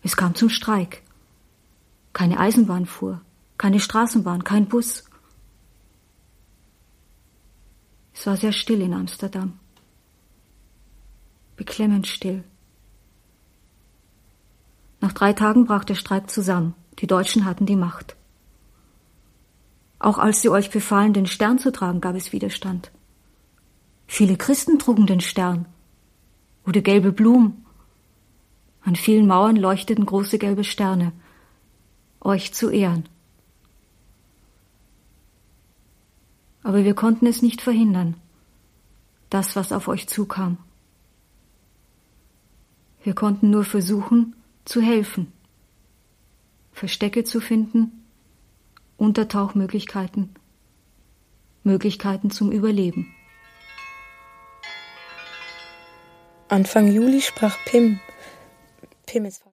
Es kam zum Streik. Keine Eisenbahn fuhr, keine Straßenbahn, kein Bus. Es war sehr still in Amsterdam. Beklemmend still. Nach 3 Tagen brach der Streik zusammen. Die Deutschen hatten die Macht. Auch als sie euch befahlen, den Stern zu tragen, gab es Widerstand. Viele Christen trugen den Stern oder gelbe Blumen. An vielen Mauern leuchteten große gelbe Sterne, euch zu Ehren. Aber wir konnten es nicht verhindern, das, was auf euch zukam. Wir konnten nur versuchen, zu helfen, Verstecke zu finden, Untertauchmöglichkeiten, Möglichkeiten zum Überleben. Anfang Juli sprach Pim ist